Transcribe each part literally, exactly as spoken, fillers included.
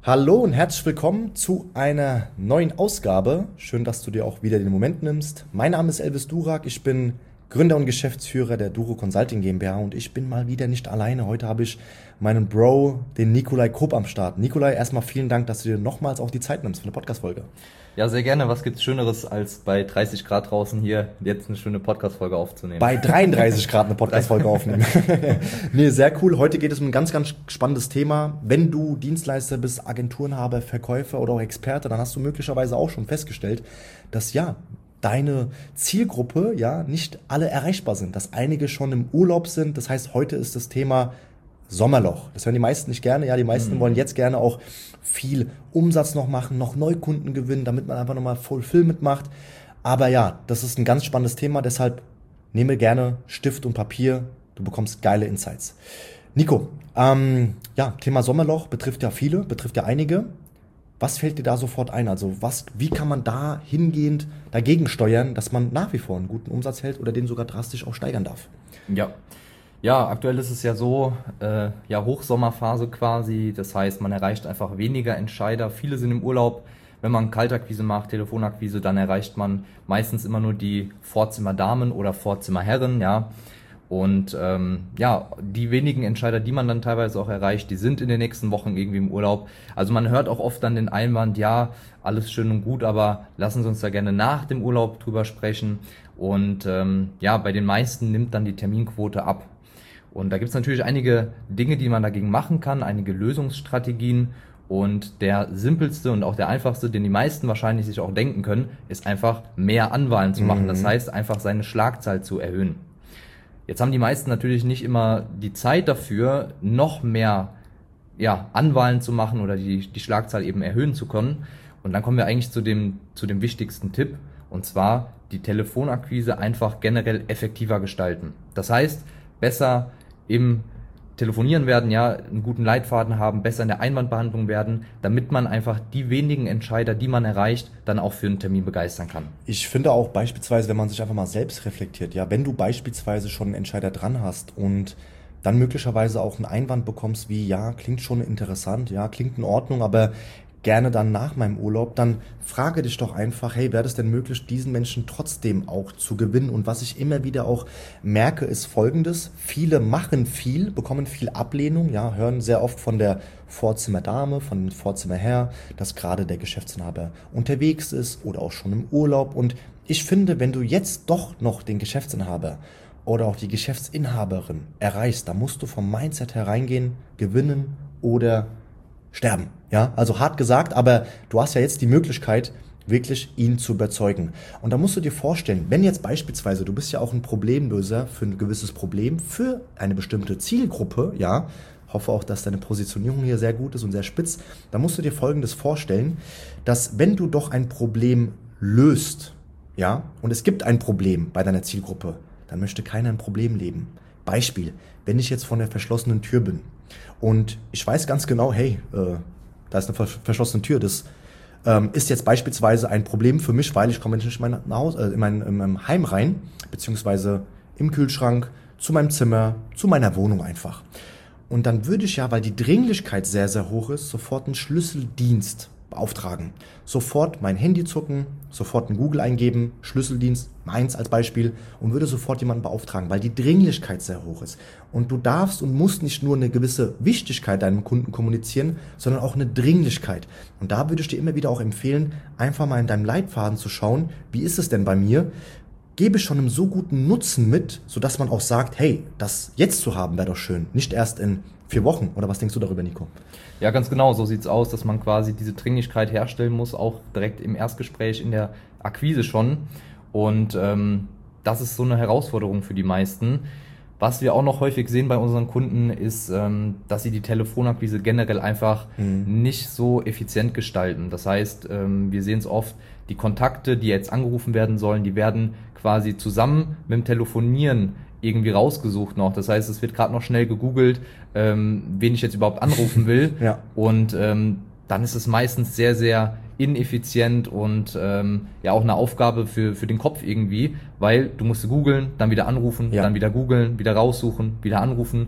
Hallo und herzlich willkommen zu einer neuen Ausgabe. Schön, dass du dir auch wieder den Moment nimmst. Mein Name ist Elvis Durak, ich bin Gründer und Geschäftsführer der Duro Consulting GmbH und ich bin mal wieder nicht alleine. Heute habe ich meinen Bro, den Nikolai Kopp am Start. Nikolai, erstmal vielen Dank, dass du dir nochmals auch die Zeit nimmst für eine Podcast-Folge. Ja, sehr gerne. Was gibt's Schöneres, als bei dreißig Grad draußen hier jetzt eine schöne Podcast-Folge aufzunehmen? Bei dreiunddreißig Grad eine Podcast-Folge aufnehmen. Nee, sehr cool. Heute geht es um ein ganz, ganz spannendes Thema. Wenn du Dienstleister bist, Agenturenhaber, Verkäufer oder auch Experte, dann hast du möglicherweise auch schon festgestellt, dass ja, deine Zielgruppe ja nicht alle erreichbar sind, dass einige schon im Urlaub sind. Das heißt, heute ist das Thema Sommerloch. Das hören die meisten nicht gerne. Ja, die meisten mhm. wollen jetzt gerne auch viel Umsatz noch machen, noch Neukunden gewinnen, damit man einfach nochmal Fulfillment macht. Aber ja, das ist ein ganz spannendes Thema. Deshalb nehme gerne Stift und Papier. Du bekommst geile Insights. Nico, ähm, ja, Thema Sommerloch betrifft ja viele, betrifft ja einige. Was fällt dir da sofort ein? Also was, wie kann man da hingehend dagegen steuern, dass man nach wie vor einen guten Umsatz hält oder den sogar drastisch auch steigern darf? Ja. Ja, aktuell ist es ja so, äh, ja Hochsommerphase quasi, das heißt, man erreicht einfach weniger Entscheider. Viele sind im Urlaub. Wenn man Kaltakquise macht, Telefonakquise, dann erreicht man meistens immer nur die Vorzimmerdamen oder Vorzimmerherren, ja. Und ähm, ja, die wenigen Entscheider, die man dann teilweise auch erreicht, die sind in den nächsten Wochen irgendwie im Urlaub. Also man hört auch oft dann den Einwand, ja, alles schön und gut, aber lassen Sie uns da gerne nach dem Urlaub drüber sprechen. Und ähm, ja, bei den meisten nimmt dann die Terminquote ab. Und da gibt es natürlich einige Dinge, die man dagegen machen kann, einige Lösungsstrategien. Und der simpelste und auch der einfachste, den die meisten wahrscheinlich sich auch denken können, ist einfach mehr Anwahlen zu machen. Mhm. Das heißt, einfach seine Schlagzahl zu erhöhen. Jetzt haben die meisten natürlich nicht immer die Zeit dafür, noch mehr ja, Anwahlen zu machen oder die, die Schlagzahl eben erhöhen zu können. Und dann kommen wir eigentlich zu dem, zu dem wichtigsten Tipp, und zwar die Telefonakquise einfach generell effektiver gestalten. Das heißt, besser im Telefonieren werden, ja, einen guten Leitfaden haben, besser in der Einwandbehandlung werden, damit man einfach die wenigen Entscheider, die man erreicht, dann auch für einen Termin begeistern kann. Ich finde auch beispielsweise, wenn man sich einfach mal selbst reflektiert, ja, wenn du beispielsweise schon einen Entscheider dran hast und dann möglicherweise auch einen Einwand bekommst wie, ja, klingt schon interessant, ja, klingt in Ordnung, aber gerne dann nach meinem Urlaub, dann frage dich doch einfach, hey, wäre es denn möglich, diesen Menschen trotzdem auch zu gewinnen? Und was ich immer wieder auch merke, ist Folgendes: Viele machen viel, bekommen viel Ablehnung, ja, hören sehr oft von der Vorzimmerdame, von dem Vorzimmerherr, dass gerade der Geschäftsinhaber unterwegs ist oder auch schon im Urlaub. Und ich finde, wenn du jetzt doch noch den Geschäftsinhaber oder auch die Geschäftsinhaberin erreichst, da musst du vom Mindset hereingehen, gewinnen oder sterben. Ja, also hart gesagt, aber du hast ja jetzt die Möglichkeit, wirklich ihn zu überzeugen. Und da musst du dir vorstellen, wenn jetzt beispielsweise, du bist ja auch ein Problemlöser für ein gewisses Problem, für eine bestimmte Zielgruppe, ja, hoffe auch, dass deine Positionierung hier sehr gut ist und sehr spitz, da musst du dir Folgendes vorstellen, dass wenn du doch ein Problem löst, ja, und es gibt ein Problem bei deiner Zielgruppe, dann möchte keiner ein Problem leben. Beispiel, wenn ich jetzt vor einer verschlossenen Tür bin und ich weiß ganz genau, hey, äh, da ist eine verschlossene Tür, das ähm, ist jetzt beispielsweise ein Problem für mich, weil ich komme nicht in mein, Haus, äh, in, mein, in mein Heim rein, beziehungsweise im Kühlschrank, zu meinem Zimmer, zu meiner Wohnung einfach. Und dann würde ich ja, weil die Dringlichkeit sehr, sehr hoch ist, sofort einen Schlüsseldienst beauftragen. Sofort mein Handy zucken, sofort in Google eingeben, Schlüsseldienst, meins als Beispiel, und würde sofort jemanden beauftragen, weil die Dringlichkeit sehr hoch ist. Und du darfst und musst nicht nur eine gewisse Wichtigkeit deinem Kunden kommunizieren, sondern auch eine Dringlichkeit. Und da würde ich dir immer wieder auch empfehlen, einfach mal in deinem Leitfaden zu schauen, wie ist es denn bei mir? Gebe ich schon einen so guten Nutzen mit, sodass man auch sagt, hey, das jetzt zu haben wäre doch schön, nicht erst in vier Wochen. Oder was denkst du darüber, Nico? Ja, ganz genau, so sieht's aus, dass man quasi diese Dringlichkeit herstellen muss, auch direkt im Erstgespräch, in der Akquise schon. Und ähm, das ist so eine Herausforderung für die meisten. Was wir auch noch häufig sehen bei unseren Kunden ist, ähm, dass sie die Telefonakquise generell einfach mhm. nicht so effizient gestalten. Das heißt, ähm, wir sehen es oft, die Kontakte, die jetzt angerufen werden sollen, die werden quasi zusammen mit dem Telefonieren irgendwie rausgesucht noch. Das heißt, es wird gerade noch schnell gegoogelt, ähm, wen ich jetzt überhaupt anrufen will. Ja. Und ähm, dann ist es meistens sehr, sehr ineffizient und ähm, ja auch eine Aufgabe für für den Kopf irgendwie, weil du musst googeln, dann wieder anrufen, ja. dann wieder googeln, wieder raussuchen, wieder anrufen.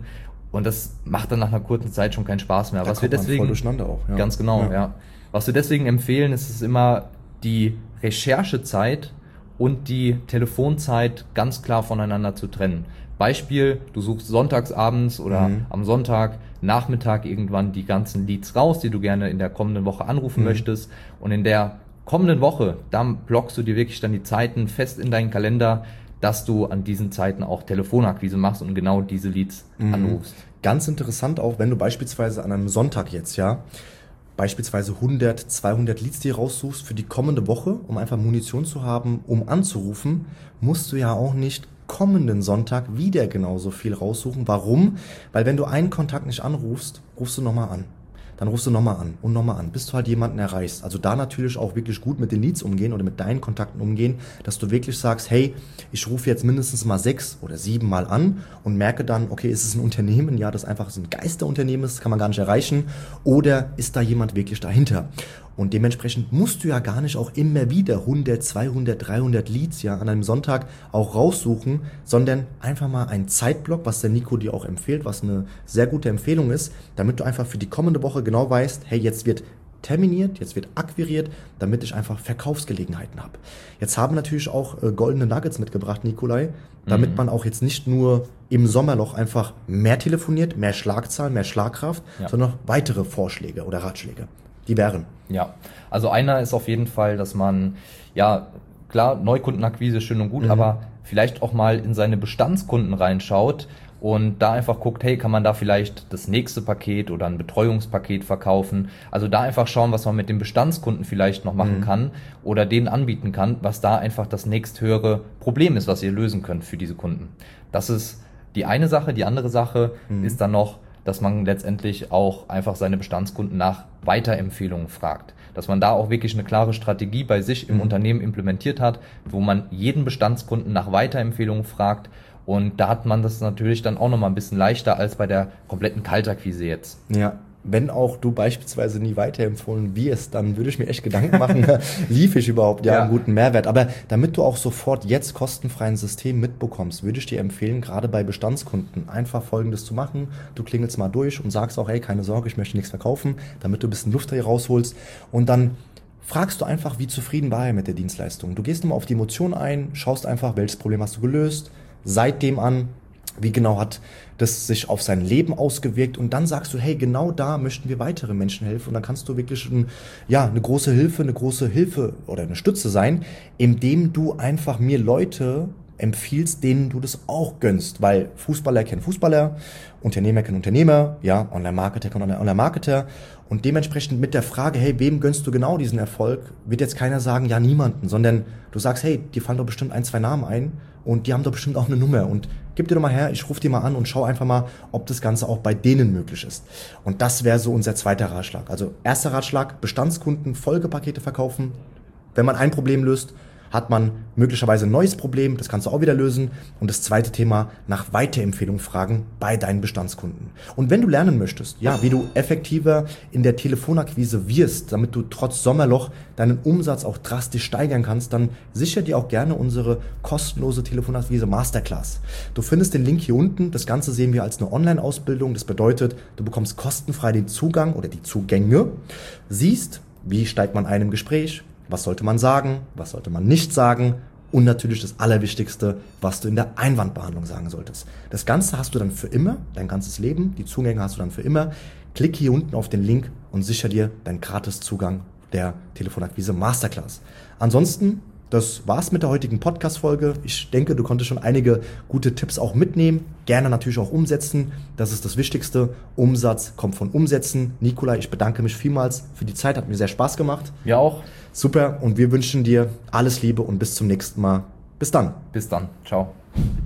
Und das macht dann nach einer kurzen Zeit schon keinen Spaß mehr. Da Was wir kommt man deswegen voll durcheinander auch. Ja. Ganz genau, ja. Ja. Was wir deswegen empfehlen, ist es immer die Recherchezeit und die Telefonzeit ganz klar voneinander zu trennen. Beispiel, du suchst sonntags abends oder Mhm. am Sonntag Nachmittag irgendwann die ganzen Leads raus, die du gerne in der kommenden Woche anrufen Mhm. möchtest, und in der kommenden Woche, dann blockst du dir wirklich dann die Zeiten fest in deinen Kalender, dass du an diesen Zeiten auch Telefonakquise machst und genau diese Leads Mhm. anrufst. Ganz interessant auch, wenn du beispielsweise an einem Sonntag jetzt, ja, beispielsweise hundert, zweihundert Leads dir raussuchst für die kommende Woche, um einfach Munition zu haben, um anzurufen, musst du ja auch nicht kommenden Sonntag wieder genauso viel raussuchen. Warum? Weil wenn du einen Kontakt nicht anrufst, rufst du nochmal an. Dann rufst du nochmal an und nochmal an, bis du halt jemanden erreichst. Also da natürlich auch wirklich gut mit den Leads umgehen oder mit deinen Kontakten umgehen, dass du wirklich sagst, hey, ich rufe jetzt mindestens mal sechs oder sieben Mal an und merke dann, okay, ist es ein Unternehmen, ja, das einfach so ein Geisterunternehmen ist, das kann man gar nicht erreichen, oder ist da jemand wirklich dahinter? Und dementsprechend musst du ja gar nicht auch immer wieder hundert, zweihundert, dreihundert Leads ja an einem Sonntag auch raussuchen, sondern einfach mal einen Zeitblock, was der Nico dir auch empfiehlt, was eine sehr gute Empfehlung ist, damit du einfach für die kommende Woche genau weißt, hey, jetzt wird terminiert, jetzt wird akquiriert, damit ich einfach Verkaufsgelegenheiten habe. Jetzt haben natürlich auch äh, goldene Nuggets mitgebracht, Nikolai, damit Mhm. man auch jetzt nicht nur im Sommerloch einfach mehr telefoniert, mehr Schlagzahlen, mehr Schlagkraft, Ja. sondern noch weitere Vorschläge oder Ratschläge. Die wären. Ja, also einer ist auf jeden Fall, dass man, ja, klar, Neukundenakquise schön und gut, Mhm. aber vielleicht auch mal in seine Bestandskunden reinschaut und da einfach guckt, hey, kann man da vielleicht das nächste Paket oder ein Betreuungspaket verkaufen? Also da einfach schauen, was man mit den Bestandskunden vielleicht noch machen Mhm. kann oder denen anbieten kann, was da einfach das nächsthöhere Problem ist, was ihr lösen könnt für diese Kunden. Das ist die eine Sache. Die andere Sache Mhm. ist dann noch, dass man letztendlich auch einfach seine Bestandskunden nach Weiterempfehlungen fragt. Dass man da auch wirklich eine klare Strategie bei sich im Mhm. Unternehmen implementiert hat, wo man jeden Bestandskunden nach Weiterempfehlungen fragt. Und da hat man das natürlich dann auch nochmal ein bisschen leichter als bei der kompletten Kaltakquise jetzt. Ja, wenn auch du beispielsweise nie weiterempfohlen wirst, dann würde ich mir echt Gedanken machen, lief ich überhaupt ja, Ja. einen guten Mehrwert. Aber damit du auch sofort jetzt kostenfrei ein System mitbekommst, würde ich dir empfehlen, gerade bei Bestandskunden einfach Folgendes zu machen. Du klingelst mal durch und sagst auch, hey, keine Sorge, ich möchte nichts verkaufen, damit du ein bisschen Luft hier rausholst. Und dann fragst du einfach, wie zufrieden war er mit der Dienstleistung. Du gehst nochmal auf die Emotion ein, schaust einfach, welches Problem hast du gelöst, seitdem an, wie genau hat das sich auf sein Leben ausgewirkt, und dann sagst du, hey, genau da möchten wir weitere Menschen helfen, und dann kannst du wirklich ein, ja, eine große Hilfe, eine große Hilfe oder eine Stütze sein, indem du einfach mir Leute empfiehlst, denen du das auch gönnst, weil Fußballer kennen Fußballer, Unternehmer kennen Unternehmer, ja, Online-Marketer kennen Online-Marketer, und dementsprechend mit der Frage, hey, wem gönnst du genau diesen Erfolg, wird jetzt keiner sagen, ja, niemanden, sondern du sagst, hey, dir fallen doch bestimmt ein, zwei Namen ein und die haben doch bestimmt auch eine Nummer, und gib dir doch mal her, ich rufe dir mal an und schau einfach mal, ob das Ganze auch bei denen möglich ist. Und das wäre so unser zweiter Ratschlag. Also erster Ratschlag, Bestandskunden Folgepakete verkaufen. Wenn man ein Problem löst, hat man möglicherweise ein neues Problem, das kannst du auch wieder lösen. Und das zweite Thema, nach Weiterempfehlung fragen bei deinen Bestandskunden. Und wenn du lernen möchtest, ja, wie du effektiver in der Telefonakquise wirst, damit du trotz Sommerloch deinen Umsatz auch drastisch steigern kannst, dann sicher dir auch gerne unsere kostenlose Telefonakquise Masterclass. Du findest den Link hier unten. Das Ganze sehen wir als eine Online-Ausbildung. Das bedeutet, du bekommst kostenfrei den Zugang oder die Zugänge, siehst, wie steigt man ein im Gespräch, was sollte man sagen, was sollte man nicht sagen, und natürlich das Allerwichtigste, was du in der Einwandbehandlung sagen solltest. Das Ganze hast du dann für immer, dein ganzes Leben, die Zugänge hast du dann für immer. Klick hier unten auf den Link und sicher dir deinen Gratis-Zugang der Telefonakquise Masterclass. Ansonsten, das war's mit der heutigen Podcast-Folge. Ich denke, du konntest schon einige gute Tipps auch mitnehmen. Gerne natürlich auch umsetzen. Das ist das Wichtigste. Umsatz kommt von Umsetzen. Nikolai, ich bedanke mich vielmals für die Zeit. Hat mir sehr Spaß gemacht. Ja auch. Super. Und wir wünschen dir alles Liebe und bis zum nächsten Mal. Bis dann. Bis dann. Ciao.